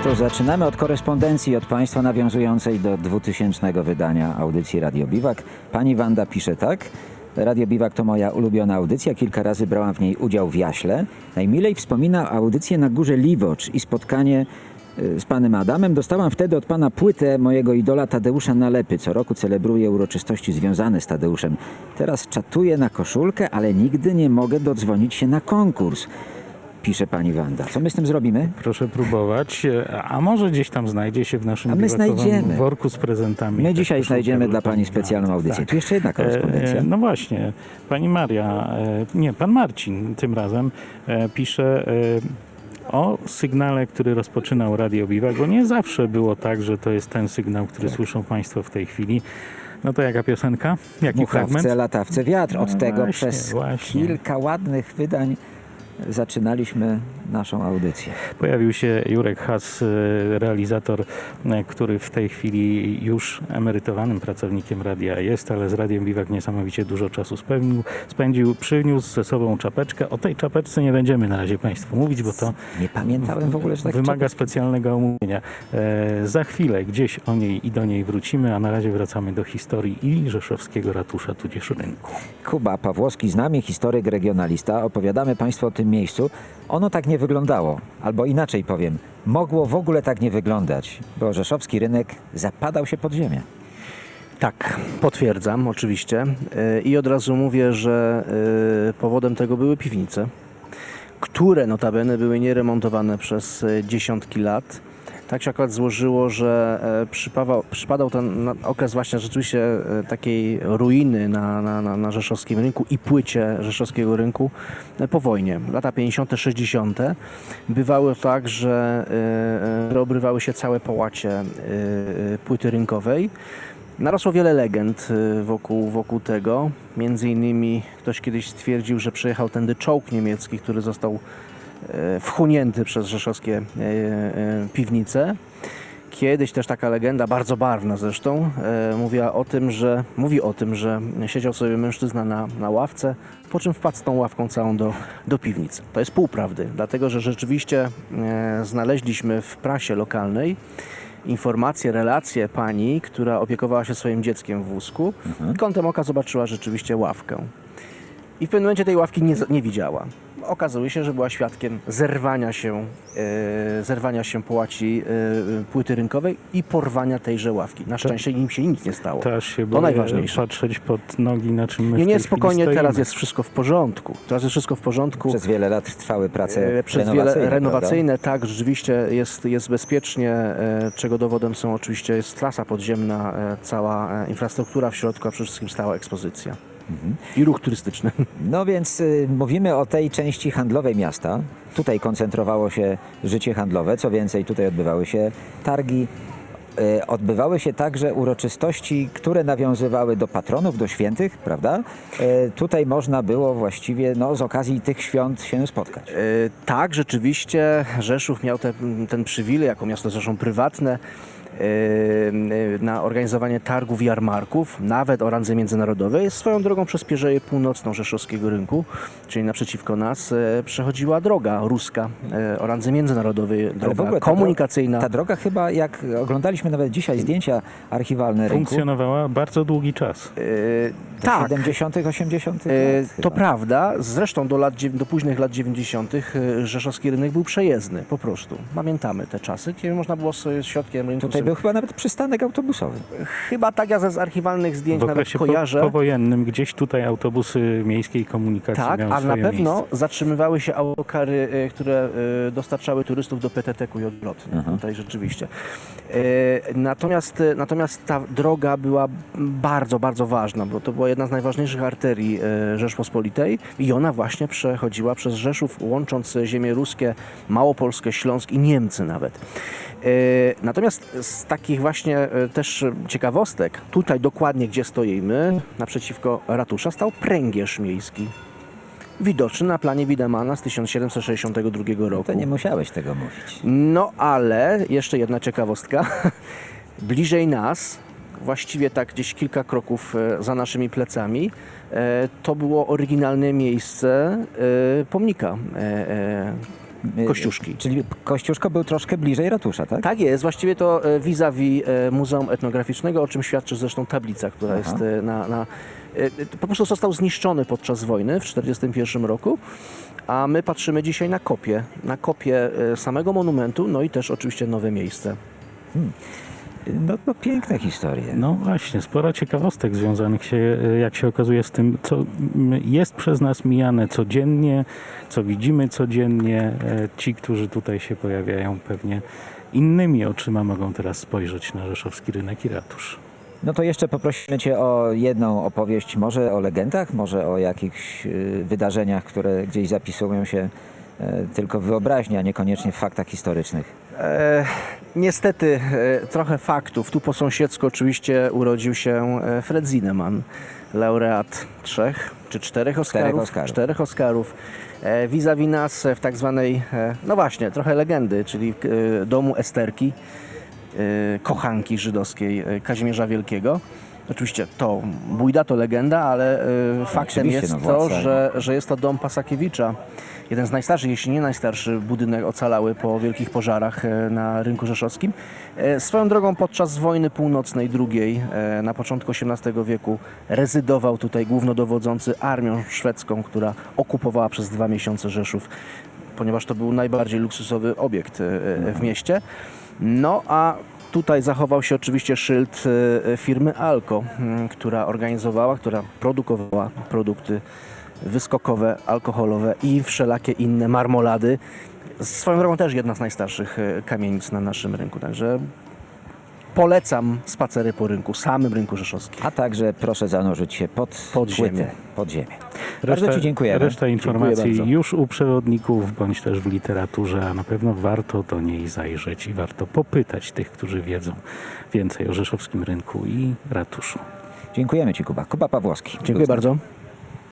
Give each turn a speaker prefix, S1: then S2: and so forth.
S1: To zaczynamy od korespondencji od Państwa nawiązującej do 2000 wydania audycji Radio Biwak. Pani Wanda pisze tak. Radio Biwak to moja ulubiona audycja. Kilka razy brałam w niej udział w Jaśle. Najmilej wspomina audycję na Górze Liwocz i spotkanie z panem Adamem. Dostałam wtedy od pana płytę mojego idola Tadeusza Nalepy. Co roku celebruję uroczystości związane z Tadeuszem. Teraz czatuję na koszulkę, ale nigdy nie mogę dodzwonić się na konkurs. Pisze pani Wanda. Co my z tym zrobimy?
S2: Proszę próbować. A może gdzieś tam znajdzie się w naszym
S1: znajdziemy.
S2: worku z prezentami.
S1: My dzisiaj znajdziemy dla pani specjalną audycję.
S2: Tak.
S1: Tu jeszcze jedna korespondencja.
S2: No właśnie. Pani Maria, pan Marcin tym razem pisze o sygnale, który rozpoczynał Radio Biwak. Bo nie zawsze było tak, że to jest ten sygnał, który słyszą państwo w tej chwili. No to jaka piosenka? Jaki fragment?
S1: Muchawce, latawce, wiatr. Od tego
S2: właśnie,
S1: przez kilka ładnych wydań zaczynaliśmy naszą audycję.
S2: Pojawił się Jurek Has, realizator, który w tej chwili już emerytowanym pracownikiem radia jest, ale z Radiem Biwak niesamowicie dużo czasu spędził. Przyniósł ze sobą czapeczkę. O tej czapeczce nie będziemy na razie państwu mówić, bo to
S1: Nie pamiętałem w ogóle, że tak
S2: wymaga specjalnego omówienia. Za chwilę gdzieś o niej i do niej wrócimy, a na razie wracamy do historii i rzeszowskiego ratusza, tudzież rynku.
S1: Kuba Pawłowski z nami, historyk, regionalista. Opowiadamy państwu o tym miejscu. Ono tak nie wyglądało, albo inaczej powiem, mogło w ogóle tak nie wyglądać, bo rzeszowski rynek zapadał się pod ziemię.
S3: Tak, potwierdzam oczywiście i od razu mówię, że powodem tego były piwnice, które notabene były nieremontowane przez dziesiątki lat. Tak się akurat złożyło, że przypadał ten okres właśnie rzeczywiście takiej ruiny na rzeszowskim rynku i płycie rzeszowskiego rynku po wojnie. Lata 50., 60. bywało tak, że obrywały się całe połacie płyty rynkowej. Narosło wiele legend wokół tego. Między innymi ktoś kiedyś stwierdził, że przejechał tędy czołg niemiecki, który został wchłonięty przez rzeszowskie piwnice. Kiedyś też taka legenda, bardzo barwna zresztą, mówi o tym, że siedział sobie mężczyzna na ławce, po czym wpadł z tą ławką całą do piwnicy. To jest pół prawdy, dlatego że rzeczywiście znaleźliśmy w prasie lokalnej informację, relację pani, która opiekowała się swoim dzieckiem w wózku i kątem oka zobaczyła rzeczywiście ławkę. I w pewnym momencie tej ławki nie widziała. Okazuje się, że była świadkiem zerwania się połaci płyty rynkowej i porwania tejże ławki. Na szczęście im się nic nie stało.
S2: To
S3: najważniejsze.
S2: Patrzeć pod nogi, na czym my w
S3: Nie,
S2: tej
S3: spokojnie,
S2: chwili
S3: teraz
S2: stoimy.
S3: jest wszystko w porządku.
S1: Przez wiele lat trwały prace
S3: Przez renowacyjne, tak, rzeczywiście jest bezpiecznie, czego dowodem są oczywiście jest trasa podziemna, cała infrastruktura w środku, a przede wszystkim stała ekspozycja. I ruch turystyczny.
S1: No więc mówimy o tej części handlowej miasta. Tutaj koncentrowało się życie handlowe. Co więcej, tutaj odbywały się targi. Odbywały się także uroczystości, które nawiązywały do patronów, do świętych, prawda? Tutaj można było właściwie z okazji tych świąt się spotkać.
S3: Tak, rzeczywiście Rzeszów miał ten przywilej, jako miasto zresztą prywatne, na organizowanie targów i jarmarków, nawet o randze międzynarodowej. Swoją drogą przez Pierzeję Północną rzeszowskiego rynku, czyli naprzeciwko nas, przechodziła droga ruska o randze międzynarodowej, droga komunikacyjna.
S1: Ta droga chyba, jak oglądaliśmy nawet dzisiaj zdjęcia archiwalne rynku,
S2: funkcjonowała bardzo długi czas.
S1: Tak. 70., 80.
S3: To prawda. Zresztą do późnych lat 90. rzeszowski rynek był przejezdny, po prostu. Pamiętamy te czasy, kiedy można było sobie środkiem rynku...
S1: Tutaj był chyba nawet przystanek autobusowy.
S3: Chyba tak, ja ze archiwalnych zdjęć
S2: W
S3: nawet
S2: okresie
S3: kojarzę.
S2: powojennym gdzieś tutaj autobusy miejskiej komunikacji
S3: Tak,
S2: miały
S3: a na
S2: swoje
S3: pewno
S2: miejsce.
S3: zatrzymywały się autokary, które dostarczały turystów do PTT-ku i odwrotnie. Tutaj rzeczywiście. Natomiast ta droga była bardzo, bardzo ważna, bo to była jedna z najważniejszych arterii Rzeczpospolitej i ona właśnie przechodziła przez Rzeszów, łącząc ziemie ruskie, Małopolskę, Śląsk i Niemcy nawet. Natomiast z takich właśnie też ciekawostek, tutaj dokładnie gdzie stoimy, naprzeciwko ratusza, stał pręgierz miejski. Widoczny na planie Widemana z 1762 roku.
S1: To nie musiałeś tego mówić.
S3: No ale jeszcze jedna ciekawostka. Bliżej nas, właściwie tak gdzieś kilka kroków za naszymi plecami, to było oryginalne miejsce pomnika Kościuszki.
S1: Czyli Kościuszko był troszkę bliżej ratusza, tak?
S3: Tak jest, właściwie to vis-a-vis Muzeum Etnograficznego, o czym świadczy zresztą tablica, która jest po prostu został zniszczony podczas wojny w 1941 roku, a my patrzymy dzisiaj na kopię samego monumentu, no i też oczywiście nowe miejsce.
S1: No piękne historie.
S2: No właśnie, sporo ciekawostek związanych się, jak się okazuje, z tym, co jest przez nas mijane codziennie, co widzimy codziennie. Ci, którzy tutaj się pojawiają, pewnie innymi oczyma mogą teraz spojrzeć na rzeszowski rynek i ratusz.
S1: No to jeszcze poprosimy Cię o jedną opowieść, może o legendach, może o jakichś wydarzeniach, które gdzieś zapisują się tylko w wyobraźni, a niekoniecznie w faktach historycznych.
S3: Niestety trochę faktów. Tu po sąsiedzku oczywiście urodził się Fred Zinnemann, laureat 3 czy 4 Oscarów. 4 Oscarów. Vis-a-vis nas w tak zwanej, no właśnie, trochę legendy, czyli domu Esterki, kochanki żydowskiej Kazimierza Wielkiego. Oczywiście to bójda, to legenda, ale faktem jest to, że jest to dom Pasakiewicza. Jeden z najstarszych, jeśli nie najstarszy budynek ocalały po wielkich pożarach na rynku rzeszowskim. Swoją drogą podczas wojny północnej II na początku XVIII wieku rezydował tutaj głównodowodzący armią szwedzką, która okupowała przez 2 miesiące Rzeszów, ponieważ to był najbardziej luksusowy obiekt w mieście. No a tutaj zachował się oczywiście szyld firmy Alko, która produkowała produkty wyskokowe, alkoholowe i wszelakie inne marmolady. Swoją drogą też jedna z najstarszych kamienic na naszym rynku, także polecam spacery po rynku, samym rynku rzeszowskim.
S1: A także proszę zanurzyć się pod
S3: ziemię.
S1: Pod ziemię. Bardzo Ci dziękujemy.
S2: Reszta informacji
S3: bardzo.
S2: już u przewodników, bądź też w literaturze, a na pewno warto do niej zajrzeć i warto popytać tych, którzy wiedzą więcej o rzeszowskim rynku i ratuszu.
S1: Dziękujemy Ci, Kuba. Kuba Pawłowski.
S3: Dziękuję bardzo.